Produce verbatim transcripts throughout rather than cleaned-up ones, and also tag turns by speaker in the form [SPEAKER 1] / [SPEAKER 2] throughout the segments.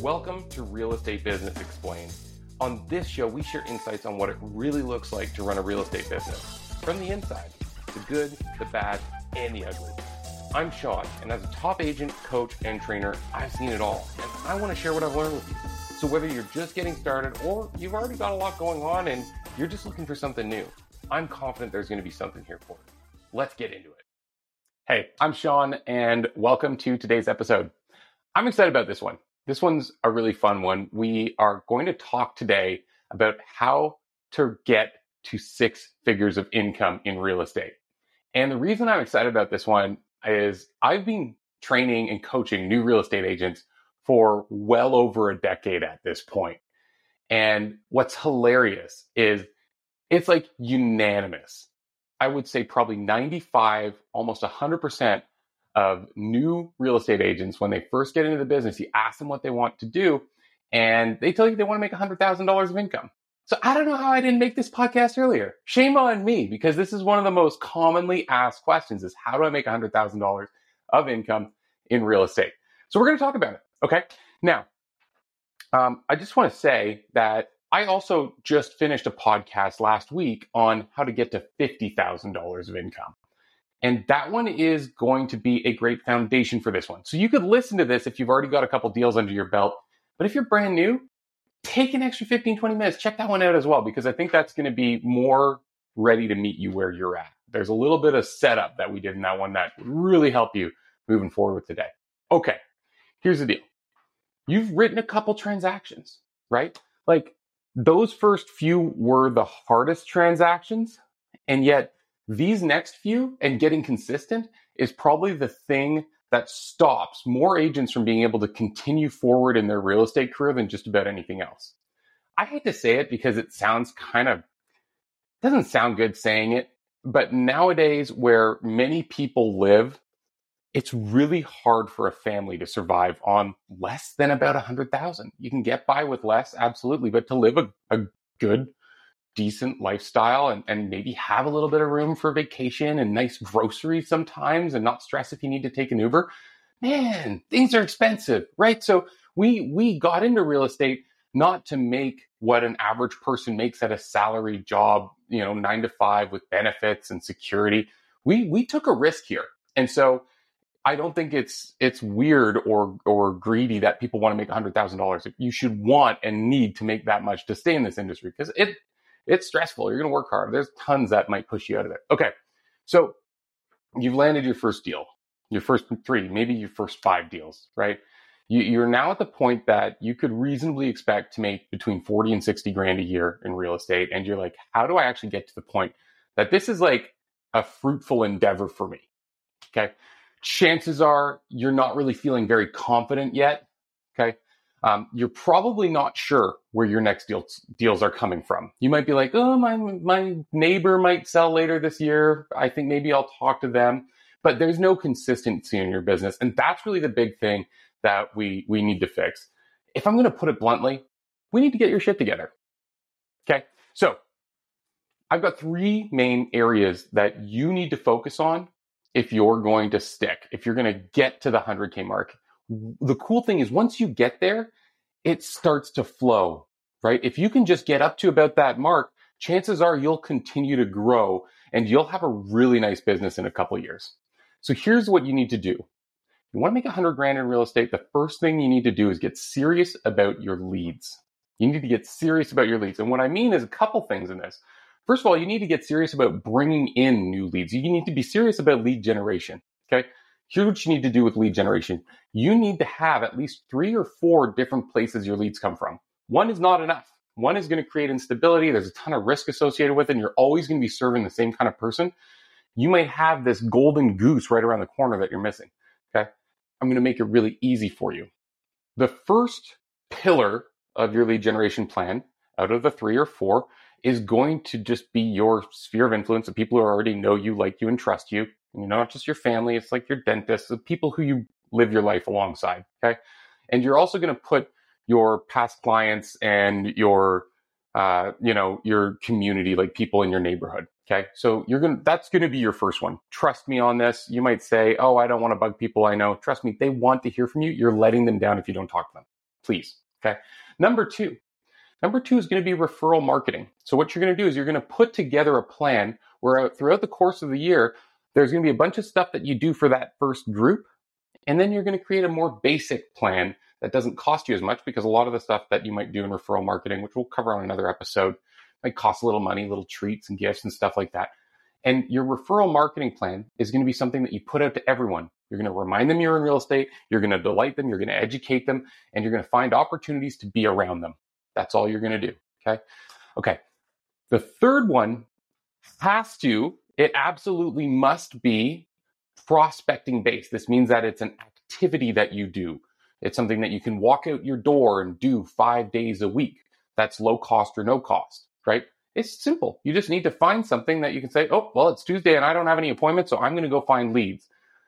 [SPEAKER 1] Welcome to Real Estate Business Explained. On this show, we share insights on what it really looks like to run a real estate business. From the inside, the good, the bad, and the ugly. I'm Sean, and as a top agent, coach, and trainer, I've seen it all, and I want to share what I've learned with you. So whether you're just getting started or you've already got a lot going on and you're just looking for something new, I'm confident there's going to be something here for you. Let's get into it. Hey, I'm Sean, and welcome to today's episode. I'm excited about this one. This one's a really fun one. We are going to talk today about how to get to six figures of income in real estate. And the reason I'm excited about this one is I've been training and coaching new real estate agents for well over a decade at this point. And what's hilarious is it's like unanimous. I would say probably ninety-five, almost one hundred percent of new real estate agents, when they first get into the business, you ask them what they want to do, and they tell you they want to make one hundred thousand dollars of income. So I don't know how I didn't make this podcast earlier. Shame on me, because this is one of the most commonly asked questions is how do I make one hundred thousand dollars of income in real estate? So we're going to talk about it. Okay. Now, um, I just want to say that I also just finished a podcast last week on how to get to fifty thousand dollars of income. And that one is going to be a great foundation for this one. So you could listen to this if you've already got a couple deals under your belt. But if you're brand new, take an extra fifteen, twenty minutes. Check that one out as well, because I think that's going to be more ready to meet you where you're at. There's a little bit of setup that we did in that one that would really help you moving forward with today. Okay, here's the deal. You've written a couple transactions, right? Like those first few were the hardest transactions, and yet these next few and getting consistent is probably the thing that stops more agents from being able to continue forward in their real estate career than just about anything else. I hate to say it because it sounds kind of, doesn't sound good saying it, but nowadays where many people live, it's really hard for a family to survive on less than about one hundred thousand dollars. You can get by with less, absolutely, but to live a, a good, decent lifestyle and, and maybe have a little bit of room for vacation and nice groceries sometimes and not stress if you need to take an Uber, man, things are expensive, right? So we we got into real estate not to make what an average person makes at a salary job, you know, nine to five with benefits and security. We we took a risk here. And so I don't think it's it's weird or or greedy that people want to make one hundred thousand dollars. You should want and need to make that much to stay in this industry because it it's stressful. You're going to work hard. There's tons that might push you out of it. Okay, so you've landed your first deal, your first three, maybe your first five deals, right? You, you're now at the point that you could reasonably expect to make between forty and sixty grand a year in real estate. And you're like, how do I actually get to the point that this is like a fruitful endeavor for me? Okay. Chances are you're not really feeling very confident yet. Okay. Um, you're probably not sure where your next deals deals are coming from. You might be like, oh, my my neighbor might sell later this year. I think maybe I'll talk to them. But there's no consistency in your business. And that's really the big thing that we, we need to fix. If I'm going to put it bluntly, we need to get your shit together. Okay. So I've got three main areas that you need to focus on if you're going to stick, if you're going to get to the one hundred K mark. The cool thing is once you get there, it starts to flow, right? If you can just get up to about that mark, chances are you'll continue to grow and you'll have a really nice business in a couple of years. So here's what you need to do. You want to make one hundred grand in real estate, the first thing you need to do is get serious about your leads. You need to get serious about your leads. And what I mean is a couple things in this. First of all, you need to get serious about bringing in new leads. You need to be serious about lead generation, okay? Here's what you need to do with lead generation. You need to have at least three or four different places your leads come from. One is not enough. One is going to create instability. There's a ton of risk associated with it, and you're always going to be serving the same kind of person. You might have this golden goose right around the corner that you're missing, okay? I'm going to make it really easy for you. The first pillar of your lead generation plan out of the three or four is going to just be your sphere of influence, the people who already know you, like you, and trust you. You know, not just your family, it's like your dentist, the people who you live your life alongside, okay? And you're also going to put your past clients and your, uh, you know, your community, like people in your neighborhood, okay? So you're going to, that's going to be your first one. Trust me on this. You might say, oh, I don't want to bug people I know. Trust me, they want to hear from you. You're letting them down if you don't talk to them, please. Okay. Number two, number two is going to be referral marketing. So what you're going to do is you're going to put together a plan where throughout the course of the year, there's going to be a bunch of stuff that you do for that first group. And then you're going to create a more basic plan that doesn't cost you as much, because a lot of the stuff that you might do in referral marketing, which we'll cover on another episode, might cost a little money, little treats and gifts and stuff like that. And your referral marketing plan is going to be something that you put out to everyone. You're going to remind them you're in real estate. You're going to delight them. You're going to educate them, and you're going to find opportunities to be around them. That's all you're going to do. Okay. Okay. The third one has to, it absolutely must be prospecting based. This means that it's an activity that you do. It's something that you can walk out your door and do five days a week. That's low cost or no cost, right? It's simple. You just need to find something that you can say, oh, well, it's Tuesday and I don't have any appointments, so I'm going to go find leads.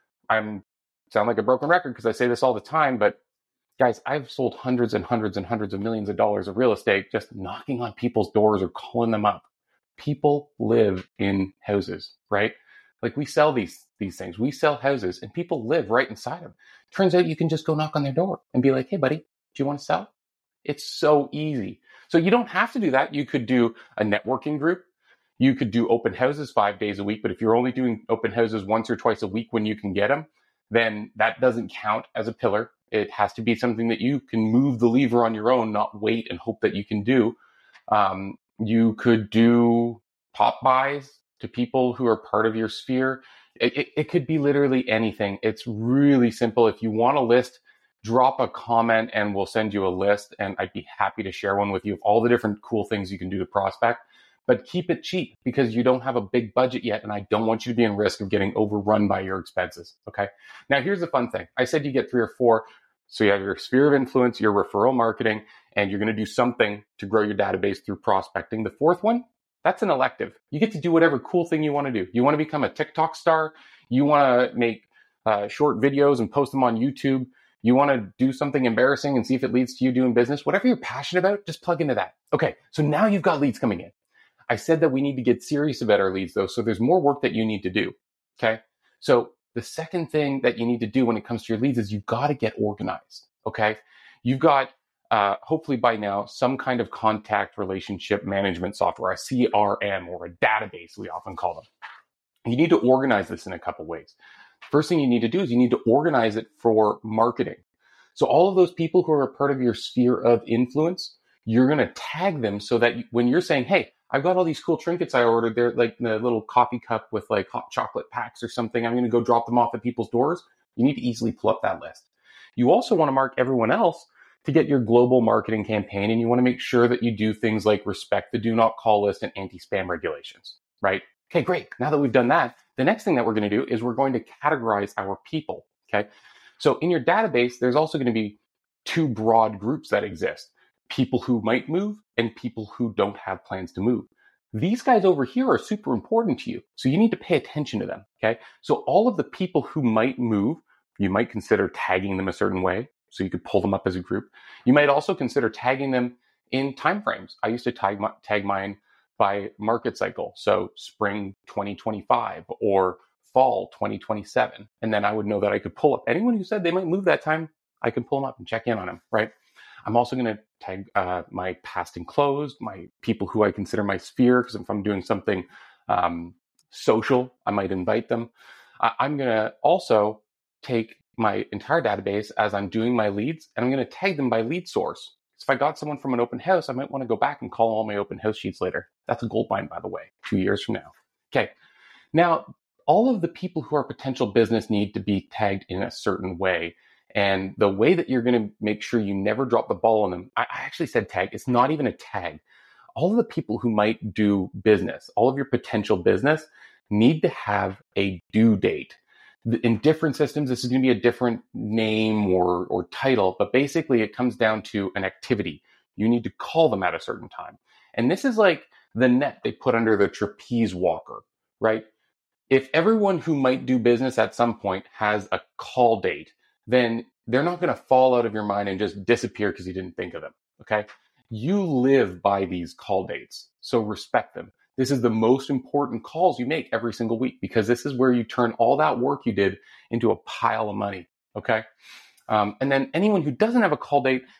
[SPEAKER 1] I'm sound like a broken record because I say this all the time, but guys, I've sold hundreds and hundreds and hundreds of millions of dollars of real estate just knocking on people's doors or calling them up. People live in houses, right? Like we sell these these things. We sell houses and people live right inside them. Turns out you can just go knock on their door and be like, hey, buddy, do you want to sell? It's so easy. So you don't have to do that. You could do a networking group. You could do open houses five days a week. But if you're only doing open houses once or twice a week when you can get them, then that doesn't count as a pillar. It has to be something that you can move the lever on your own, not wait and hope that you can do. Um, you could do pop buys to people who are part of your sphere. It, it, it could be literally anything. It's really simple. If you want a list, drop a comment and we'll send you a list, and I'd be happy to share one with you of all the different cool things you can do to prospect. But keep it cheap because you don't have a big budget yet, and I don't want you to be in risk of getting overrun by your expenses, okay? Now, here's the fun thing. I said you get three or four. So you have your sphere of influence, your referral marketing, and you're going to do something to grow your database through prospecting. The fourth one, that's an elective. You get to do whatever cool thing you want to do. You want to become a TikTok star. You want to make uh, short videos and post them on YouTube. You want to do something embarrassing and see if it leads to you doing business. Whatever you're passionate about, just plug into that. Okay, so now you've got leads coming in. I said that we need to get serious about our leads, though, so there's more work that you need to do, okay? So the second thing that you need to do when it comes to your leads is you've got to get organized, okay? You've got, uh, hopefully by now, some kind of contact relationship management software, a C R M or a database, we often call them. You need to organize this in a couple ways. First thing you need to do is you need to organize it for marketing. So all of those people who are a part of your sphere of influence, you're going to tag them so that when you're saying, hey, I've got all these cool trinkets I ordered. They're like the little coffee cup with like hot chocolate packs or something. I'm going to go drop them off at people's doors. You need to easily pull up that list. You also want to mark everyone else to get your global marketing campaign. And you want to make sure that you do things like respect the do not call list and anti-spam regulations, right? Okay, great. Now that we've done that, the next thing that we're going to do is we're going to categorize our people, okay? So in your database, there's also going to be two broad groups that exist. People who might move and people who don't have plans to move. These guys over here are super important to you. So you need to pay attention to them, okay? So all of the people who might move, you might consider tagging them a certain way so you could pull them up as a group. You might also consider tagging them in timeframes. I used to tag, my, tag mine by market cycle. So spring twenty twenty-five or fall twenty twenty-seven. And then I would know that I could pull up anyone who said they might move that time. I can pull them up and check in on them, right? I'm also going to tag uh, my past and closed, my people who I consider my sphere, because if I'm doing something um, social, I might invite them. I- I'm going to also take my entire database as I'm doing my leads, and I'm going to tag them by lead source. So if I got someone from an open house, I might want to go back and call all my open house sheets later. That's a gold mine, by the way, two years from now. Okay. Now, all of the people who are potential business need to be tagged in a certain way. And the way that you're going to make sure you never drop the ball on them, I actually said tag. It's not even a tag. All of the people who might do business, all of your potential business need to have a due date. In different systems, this is going to be a different name or, or title, but basically it comes down to an activity. You need to call them at a certain time. And this is like the net they put under the trapeze walker, right? If everyone who might do business at some point has a call date, then they're not going to fall out of your mind and just disappear because you didn't think of them, okay? You live by these call dates, so respect them. This is the most important calls you make every single week because this is where you turn all that work you did into a pile of money, okay? Um, and then anyone who doesn't have a call date,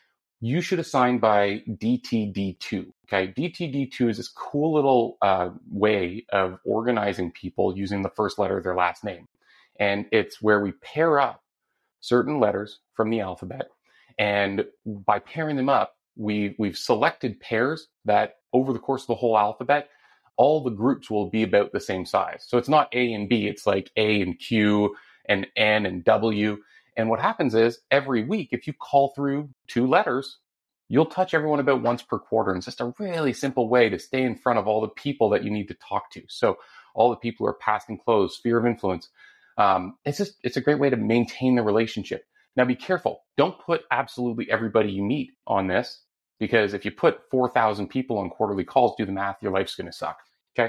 [SPEAKER 1] you should assign by D T D two. Okay, D T D two is this cool little uh, way of organizing people using the first letter of their last name. And it's where we pair up certain letters from the alphabet. And by pairing them up, we, we've selected pairs that over the course of the whole alphabet, all the groups will be about the same size. So it's not A and B, it's like A and Q and N and W. And what happens is every week, if you call through two letters, you'll touch everyone about once per quarter. And it's just a really simple way to stay in front of all the people that you need to talk to. So all the people who are past and closed, sphere of influence. Um, it's just, it's a great way to maintain the relationship. Now be careful. Don't put absolutely everybody you meet on this, because if you put four thousand people on quarterly calls, do the math, your life's going to suck. Okay.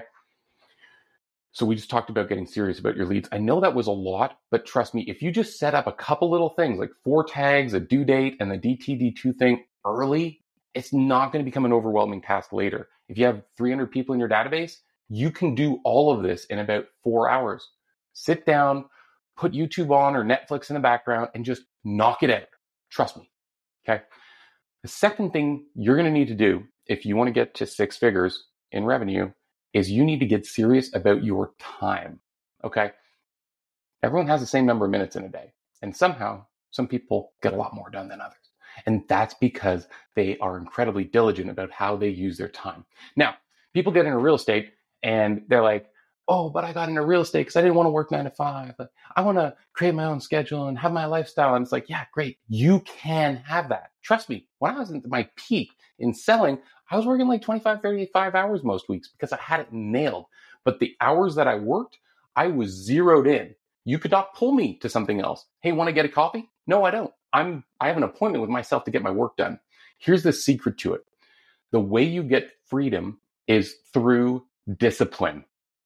[SPEAKER 1] So we just talked about getting serious about your leads. I know that was a lot, but trust me, if you just set up a couple little things like four tags, a due date, and the D T D two thing early, it's not going to become an overwhelming task later. If you have three hundred people in your database, you can do all of this in about four hours. Sit down, put YouTube on or Netflix in the background, and just knock it out. Trust me. Okay. The second thing you're going to need to do if you want to get to six figures in revenue is you need to get serious about your time. Okay. Everyone has the same number of minutes in a day. And somehow some people get a lot more done than others. And that's because they are incredibly diligent about how they use their time. Now, people get into real estate and they're like, oh, but I got into real estate because I didn't want to work nine to five. I want to create my own schedule and have my lifestyle. And it's like, yeah, great. You can have that. Trust me, when I was at my peak in selling, I was working like twenty-five, thirty-five hours most weeks because I had it nailed. But the hours that I worked, I was zeroed in. You could not pull me to something else. Hey, want to get a coffee? No, I don't. I'm, I have an appointment with myself to get my work done. Here's the secret to it. The way you get freedom is through discipline.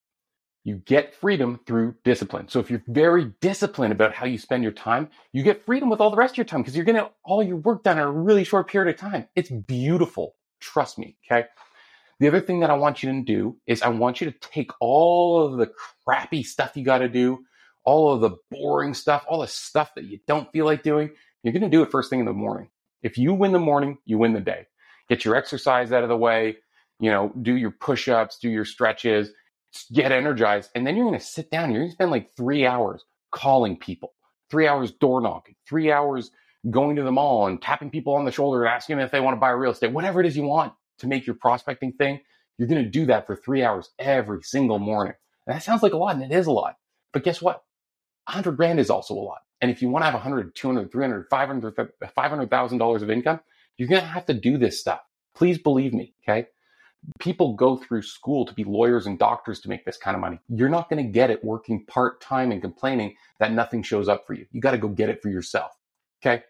[SPEAKER 1] You get freedom through discipline. So if you're very disciplined about how you spend your time, you get freedom with all the rest of your time because you're getting all your work done in a really short period of time. It's beautiful. Trust me. Okay. The other thing that I want you to do is I want you to take all of the crappy stuff you got to do, all of the boring stuff, all the stuff that you don't feel like doing. You're going to do it first thing in the morning. If you win the morning, you win the day. Get your exercise out of the way, you know, do your push-ups, do your stretches, get energized. And then you're going to sit down. You're going to spend like three hours calling people, three hours door knocking, three hours going to the mall and tapping people on the shoulder and asking them if they want to buy real estate, whatever it is you want to make your prospecting thing. You're going to do that for three hours every single morning. And that sounds like a lot, and it is a lot. But guess what? A hundred grand is also a lot. And if you want to have a hundred, two hundred, three hundred, five hundred, five hundred thousand dollars of income, you're going to have to do this stuff. Please believe me. Okay. People go through school to be lawyers and doctors to make this kind of money. You're not going to get it working part-time and complaining that nothing shows up for you. You got to go get it for yourself. Okay.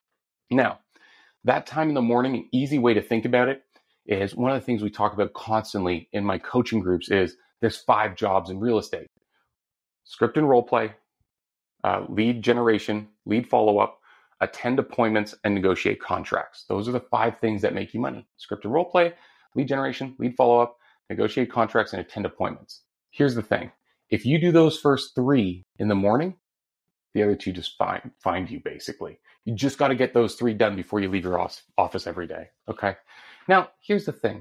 [SPEAKER 1] Now, that time in the morning, an easy way to think about it is one of the things we talk about constantly in my coaching groups is there's five jobs in real estate: script and role play, uh, lead generation, lead follow-up, attend appointments, and negotiate contracts. Those are the five things that make you money: script and role play, lead generation, lead follow-up, negotiate contracts, and attend appointments. Here's the thing. If you do those first three in the morning, the other two just find, find you, basically. You just got to get those three done before you leave your office every day, okay? Now, here's the thing.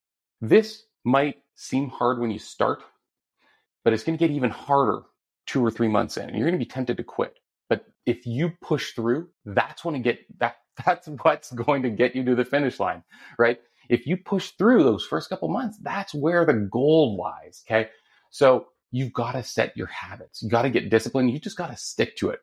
[SPEAKER 1] This might seem hard when you start, but it's going to get even harder two or three months in, and you're going to be tempted to quit. But if you push through, that's when it get that that's what's going to get you to the finish line, right? If you push through those first couple months, that's where the gold lies, okay? So you've got to set your habits. You got to get disciplined. You just got to stick to it.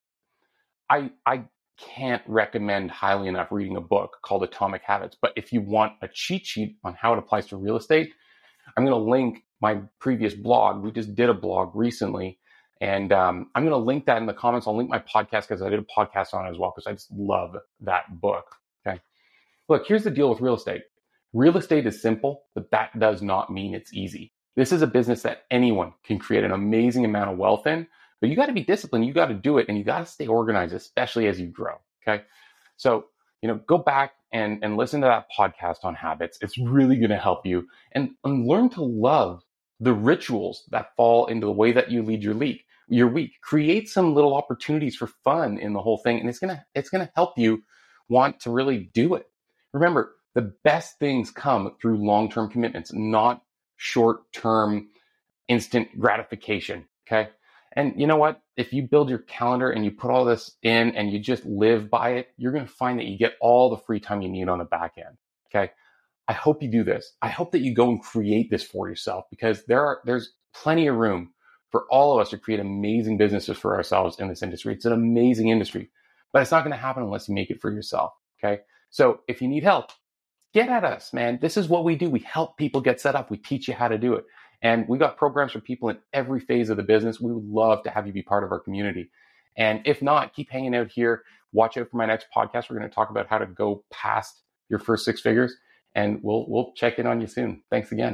[SPEAKER 1] I I can't recommend highly enough reading a book called Atomic Habits. But if you want a cheat sheet on how it applies to real estate, I'm going to link my previous blog. We just did a blog recently. And um, I'm going to link that in the comments. I'll link my podcast because I did a podcast on it as well because I just love that book. Okay. Look, here's the deal with real estate. Real estate is simple, but that does not mean it's easy. This is a business that anyone can create an amazing amount of wealth in, but you got to be disciplined. You got to do it, and you got to stay organized, especially as you grow. Okay. So, you know, go back and, and listen to that podcast on habits. It's really going to help you and, and learn to love the rituals that fall into the way that you lead your week. Your week. Create some little opportunities for fun in the whole thing, and it's gonna it's gonna help you want to really do it. Remember, the best things come through long-term commitments, not short-term instant gratification. Okay. And you know what? If you build your calendar and you put all this in and you just live by it, you're going to find that you get all the free time you need on the back end. Okay. I hope you do this. I hope that you go and create this for yourself, because there are, there's plenty of room for all of us to create amazing businesses for ourselves in this industry. It's an amazing industry, but it's not going to happen unless you make it for yourself. Okay. So if you need help, get at us, man. This is what we do. We help people get set up. We teach you how to do it. And we've got programs for people in every phase of the business. We would love to have you be part of our community. And if not, keep hanging out here. Watch out for my next podcast. We're going to talk about how to go past your first six figures, and we'll we'll check in on you soon. Thanks again.